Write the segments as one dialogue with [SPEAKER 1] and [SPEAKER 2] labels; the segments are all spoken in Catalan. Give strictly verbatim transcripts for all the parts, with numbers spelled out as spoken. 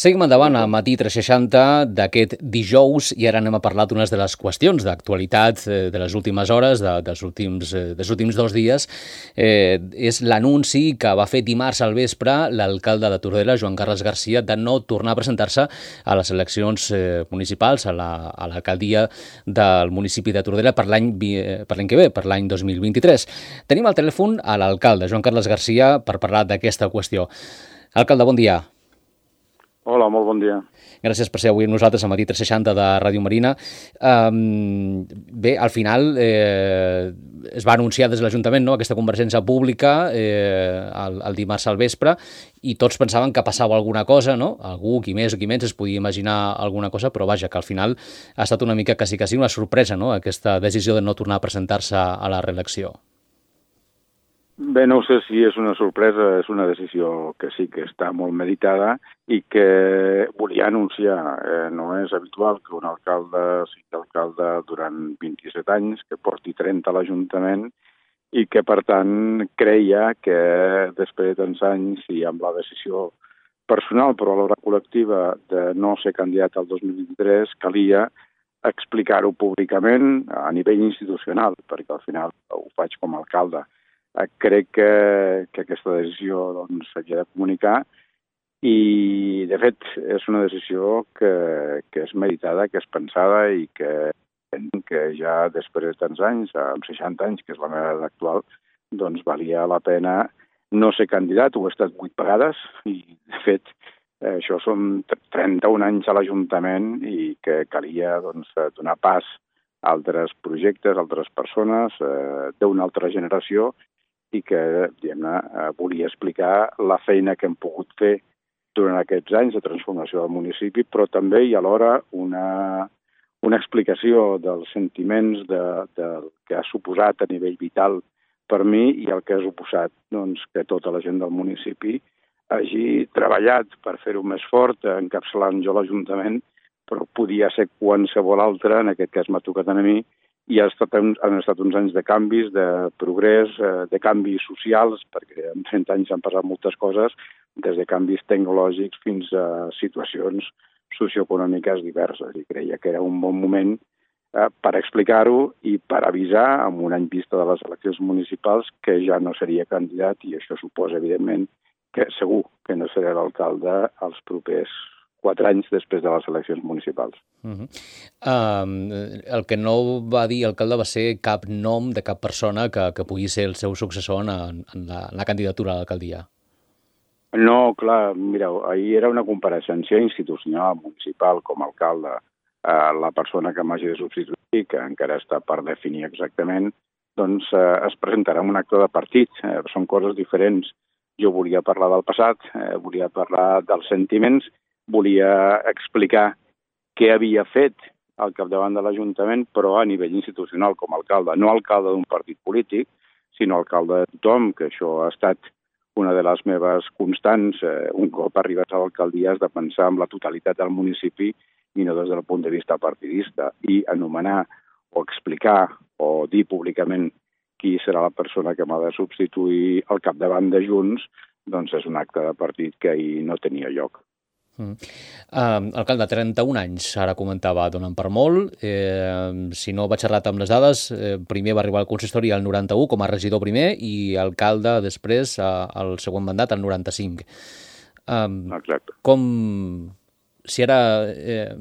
[SPEAKER 1] Seguim endavant a Matí tres seixanta d'aquest dijous i ara anem a parlar d'unes de les qüestions d'actualitat de les últimes hores, de, dels, últims, dels últims dos dies. Eh, és l'anunci que va fer dimarts al vespre l'alcalde de Tordera, Joan Carles Garcia, de no tornar a presentar-se a les eleccions eh, municipals, a l'alcaldia la, del municipi de Tordera per l'any per l'any que ve, per l'any dos mil vint-i-tres. Tenim al telèfon a l'alcalde, Joan Carles Garcia, per parlar d'aquesta qüestió. Alcalde, bon dia.
[SPEAKER 2] Hola, molt bon dia.
[SPEAKER 1] Gràcies per ser avui amb nosaltres a Matí tres seixanta de Ràdio Marina. Um, bé, al final eh, es va anunciar des de l'Ajuntament, no?, aquesta convergència pública eh, el, el dimarts al vespre i tots pensaven que passava alguna cosa, no? Algú, qui més o qui menys, es podia imaginar alguna cosa, però vaja, que al final ha estat una mica quasi, quasi una sorpresa, no?, aquesta decisió de no tornar a presentar-se a la reelecció.
[SPEAKER 2] Bé, no sé si és una sorpresa, és una decisió que sí que està molt meditada i que volia anunciar. Eh, no és habitual que un alcalde sigui alcalde durant vint-i-set anys, que porti trenta a l'Ajuntament i que, per tant, creia que després de tants anys i amb la decisió personal però alhora col·lectiva de no ser candidat al dos mil vint-i-tres calia explicar-ho públicament a nivell institucional, perquè al final ho faig com a alcalde. Crec que, que aquesta decisió doncs, s'havia de comunicar i, de fet, és una decisió que, que és meditada, que és pensada i que, que ja després de tants anys, amb seixanta anys, que és la meva edat actual, doncs valia la pena no ser candidat. Ho he estat vuit vegades i, de fet, això són trenta-un anys a l'Ajuntament i que calia doncs, donar pas a altres projectes, a altres persones eh, d'una altra generació i que, diguem-ne, volia explicar la feina que hem pogut fer durant aquests anys de transformació del municipi, però també i alhora una, una explicació dels sentiments de, del que ha suposat a nivell vital per mi i el que ha suposat doncs, que tota la gent del municipi hagi treballat per fer-ho més fort, encapçalant jo l'Ajuntament, però podia ser qualsevol altre, en aquest cas m'ha tocat a mi, i ha estat, han estat uns anys de canvis, de progrés, de canvis socials, perquè en trenta anys han passat moltes coses, des de canvis tecnològics fins a situacions socioeconòmiques diverses. I creia que era un bon moment eh, per explicar-ho i per avisar, amb un any vista de les eleccions municipals, que ja no seria candidat i això suposa, evidentment, que segur que no seré l'alcalde als propers quatre anys després de les eleccions municipals.
[SPEAKER 1] Uh-huh. uh, el que no va dir l'alcalde va ser cap nom de cap persona que, que pugui ser el seu successor en, en, la, en la candidatura a l'alcaldia.
[SPEAKER 2] No, clar, mireu, ahir era una compareixença institucional, municipal, com a alcalde. Uh, la persona que m'hagi de substituir, que encara està per definir exactament, doncs uh, es presentarà en un acte de partit. Uh, són coses diferents. Jo volia parlar del passat, uh, volia parlar dels sentiments, volia explicar què havia fet al capdavant de l'Ajuntament, però a nivell institucional com a alcalde. No alcalde d'un partit polític, sinó alcalde de tothom, que això ha estat una de les meves constants. Eh, un cop arribats a l'alcaldia has de pensar en la totalitat del municipi i no des del punt de vista partidista. I anomenar o explicar o dir públicament qui serà la persona que m'ha de substituir al capdavant de Junts, doncs és un acte de partit que ahir no tenia lloc.
[SPEAKER 1] Mm. Uh, alcalde, trenta-un anys, ara comentava, donen per molt. Eh, si no vaig errat amb les dades, eh, primer va arribar al consistori al noranta-u com a regidor primer i alcalde després uh, al següent mandat al noranta-cinc. Um,
[SPEAKER 2] Exacte.
[SPEAKER 1] Com, si ara eh,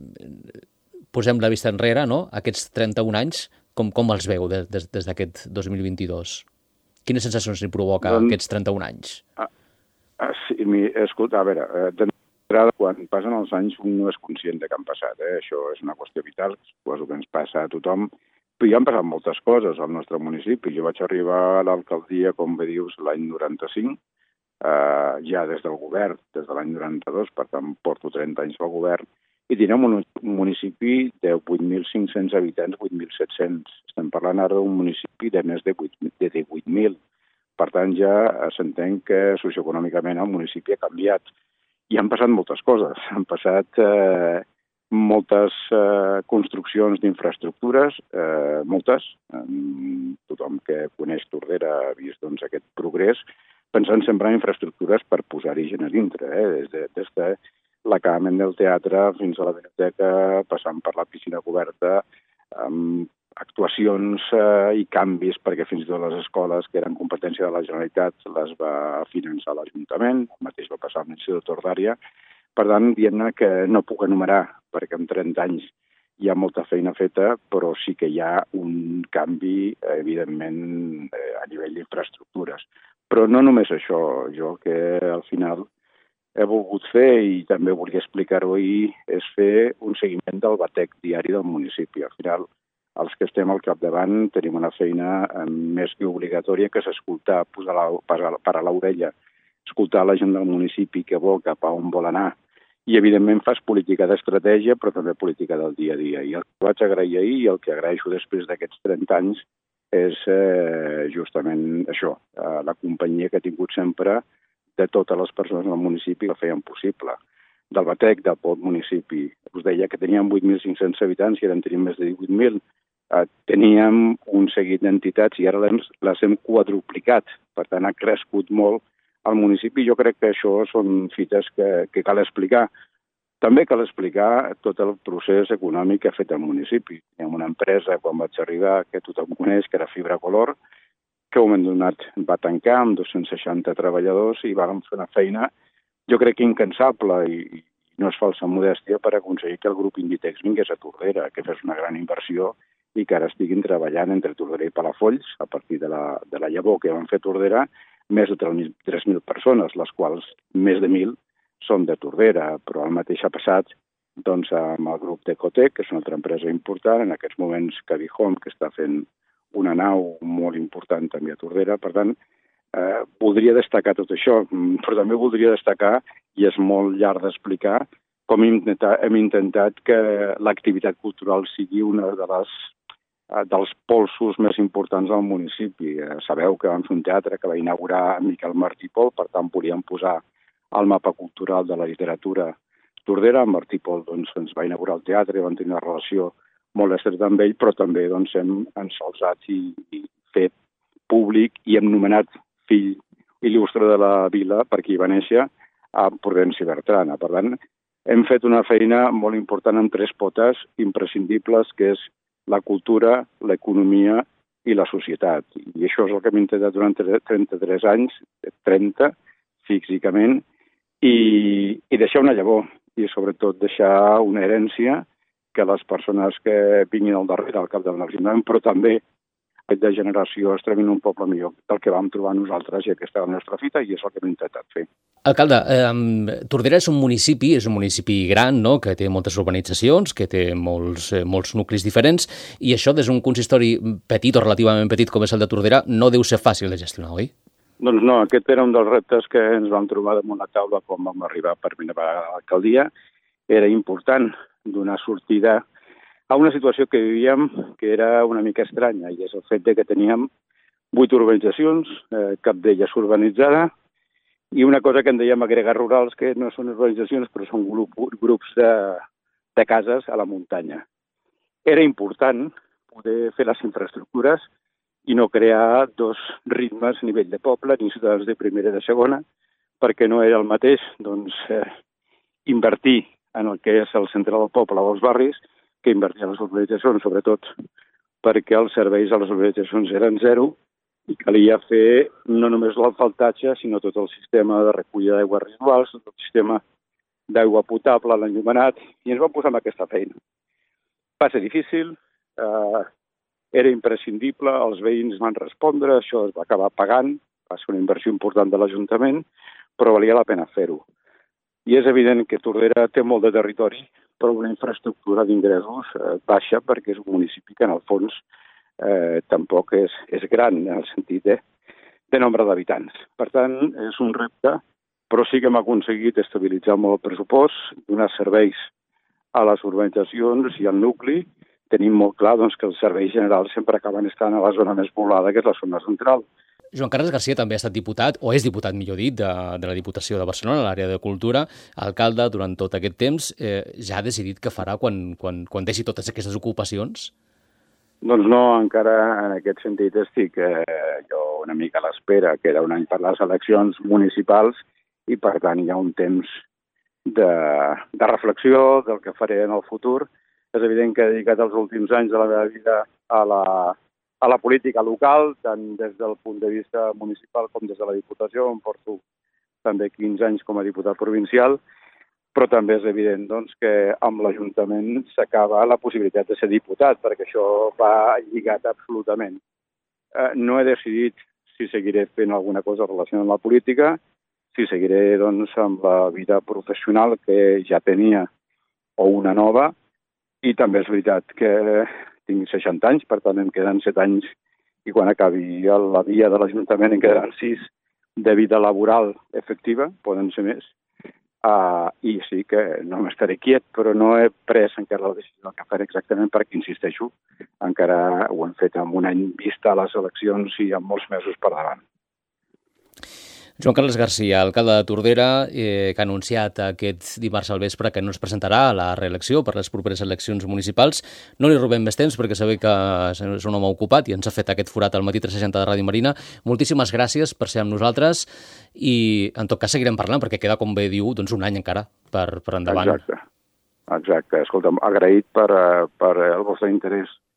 [SPEAKER 1] posem la vista enrere, no?, aquests trenta-un anys, com, com els veu des, des, des d'aquest dos mil vint-i-dos? Quines sensacions li provoca doncs, aquests trenta-un anys?
[SPEAKER 2] Ah, ah, sí, escolta, a veure, eh, quan passen els anys un no és conscient de què han passat. Eh? Això és una qüestió vital, suposo que ens passa a tothom, però hi han passat moltes coses al nostre municipi. Jo vaig arribar a l'alcaldia, com bé dius, l'any noranta-cinc, eh, ja des del govern, des de l'any noranta-dos, per tant porto trenta anys al govern, i tenim un municipi de vuit mil cinc-cents habitants, vuit mil set-cents. Estem parlant ara d'un municipi de més de divuit mil. Per tant, ja s'entén que socioeconòmicament el municipi ha canviat. I han passat moltes coses. Han passat eh, moltes eh, construccions d'infraestructures, eh, moltes. Eh, tothom que coneix Tordera ha vist doncs, aquest progrés, pensant sempre en infraestructures per posar-hi gent a dintre, eh? des de, des de l'acabament del teatre fins a la biblioteca, passant per la piscina coberta, amb actuacions eh, i canvis, perquè fins i tot les escoles que eren competència de la Generalitat les va finançar l'Ajuntament, el mateix va passar amb l'Institut Tordària. Per tant, diguem-ne que no puc enumerar, perquè en trenta anys hi ha molta feina feta, però sí que hi ha un canvi, evidentment, eh, a nivell d'infraestructures. Però no només això, jo que al final he volgut fer, i també volia explicar-ho ahir, és fer un seguiment del batec diari del municipi. Al final, els que estem al capdavant tenim una feina més que obligatòria, que és escoltar, posar la, parar l'orella, escoltar la gent del municipi que vol, cap a on vol anar, i evidentment fas política d'estratègia, però també política del dia a dia. I el que vaig agrair ahir i el que agraeixo després d'aquests trenta anys és eh, justament això, eh, la companyia que he tingut sempre de totes les persones del municipi que feien possible. Del batec, del pot municipi. Us deia que teníem vuit mil cinc-cents habitants i ara en tenim més de divuit mil. Eh, teníem un seguit d'entitats i ara les, les hem quadruplicat. Per tant, ha crescut molt al municipi. Jo crec que això són fites que, que cal explicar. També cal explicar tot el procés econòmic que ha fet el municipi. Hi ha una empresa, quan vaig arribar, que tothom coneix, que era Fibra Color, que un moment donat va tancar amb dos-cents seixanta treballadors i vam fer una feina, jo crec que incansable, i, i no és falsa modèstia, per aconseguir que el grup Inditex vingués a Tordera, que fes una gran inversió i que ara estiguin treballant entre Tordera i Palafolls, a partir de la, de la llavor que van fer Tordera, més de tres mil persones, les quals més de mil són de Tordera, però el mateix ha passat doncs, amb el grup d'Ecotec, que és una altra empresa important, en aquests moments Cabihome, que està fent una nau molt important també a Tordera. Per tant, eh, voldria destacar tot això, però també voldria destacar, i és molt llarg d'explicar, com hem intentat, hem intentat que l'activitat cultural sigui una de les dels polsos més importants del municipi. Sabeu que vam fer un teatre que va inaugurar Miquel Martí i Pol, per tant volíem posar al mapa cultural de la literatura Tordera. En Martí i Pol doncs, ens va inaugurar el teatre i vam tenir una relació molt estreta amb ell, però també doncs, hem ensalzat i, i fet públic i hem nomenat fill il·lustre de la vila, per qui va néixer, a Prudenci Bertrana. Per tant, hem fet una feina molt important amb tres potes imprescindibles, que és la cultura, l'economia i la societat. I això és el que hem intentat durant trenta-tres anys, trenta físicament, i, i deixar una llavor, i sobretot deixar una herència que les persones que vinguin al darrere, al cap del naixement, però també de generació es trebin un poble millor del que vam trobar nosaltres, i aquesta és la nostra fita, i és el que hem intentat fer.
[SPEAKER 1] Alcalde, eh, Tordera és un municipi, és un municipi gran, no?, que té moltes urbanitzacions, que té molts, eh, molts nuclis diferents, i això des d'un consistori petit o relativament petit com és el de Tordera no deu ser fàcil de gestionar, oi?
[SPEAKER 2] Doncs no, aquest era un dels reptes que ens vam trobar damunt la taula quan vam arribar per primera vegada a l'alcaldia. Era important donar sortida a una situació que vivíem que era una mica estranya, i és el fet de que teníem vuit urbanitzacions, eh, cap d'elles urbanitzada, i una cosa que en dèiem agregats rurals, que no són urbanitzacions, però són grup, grups de, de cases a la muntanya. Era important poder fer les infraestructures i no crear dos ritmes a nivell de poble, ni ciutadans de primera i de segona, perquè no era el mateix doncs, eh, invertir en el que és el centre del poble o els barris, que invertir en les urbanitzacions, sobretot perquè els serveis a les urbanitzacions eren zero i calia fer no només l'asfaltatge, sinó tot el sistema de recollida d'aigües residuals, tot el sistema d'aigua potable, l'enllumenat, i ens vam posar amb aquesta feina. Va ser difícil, eh, era imprescindible, els veïns van respondre, això es va acabar pagant, va ser una inversió important de l'Ajuntament, però valia la pena fer-ho. I és evident que Tordera té molt de territori, però una infraestructura d'ingressos eh, baixa, perquè és un municipi que en el fons eh, tampoc és, és gran en el sentit de, de nombre d'habitants. Per tant, és un repte, però sí que hem aconseguit estabilitzar molt el pressupost, donar serveis a les urbanitzacions i al nucli. Tenim molt clar doncs, que els serveis generals sempre acaben estant a la zona més poblada, que és la zona central.
[SPEAKER 1] Joan Carles Garcia també ha estat diputat, o és diputat, millor dit, de, de la Diputació de Barcelona, a l'àrea de Cultura. Alcalde, durant tot aquest temps, eh, ja ha decidit què farà quan, quan, quan deixi totes aquestes ocupacions?
[SPEAKER 2] Doncs no, encara en aquest sentit estic eh, jo una mica a l'espera. Queda un any per les eleccions municipals i, per tant, hi ha un temps de, de reflexió del que faré en el futur. És evident que he dedicat els últims anys de la meva vida a la, a la política local, tant des del punt de vista municipal com des de la Diputació, on porto també quinze anys com a diputat provincial, però també és evident doncs, que amb l'Ajuntament s'acaba la possibilitat de ser diputat, perquè això va lligat absolutament. Eh, no he decidit si seguiré fent alguna cosa relacionada amb la política, si seguiré doncs, amb la vida professional que ja tenia o una nova, i també és veritat que tinc seixanta anys, per tant em queden set anys, i quan acabi la via de l'Ajuntament em quedaran sis de vida laboral efectiva, poden ser més, uh, i sí que no m'estaré quiet, però no he pres encara la decisió del que faré exactament perquè, insisteixo, encara ho hem fet amb un any vista a les eleccions i amb molts mesos per davant.
[SPEAKER 1] Joan Carles Garcia, alcalde de Tordera, eh, que ha anunciat aquest dimarts al vespre que no es presentarà a la reelecció per les properes eleccions municipals. No li robem més temps perquè sabeu que és un home ocupat i ens ha fet aquest forat al Matí tres seixanta de Ràdio Marina. Moltíssimes gràcies per ser amb nosaltres i en tot cas seguirem parlant perquè queda, com bé diu, doncs un any encara per, per endavant.
[SPEAKER 2] Exacte, exacte. Escolta'm, agraït per, per el vostre interès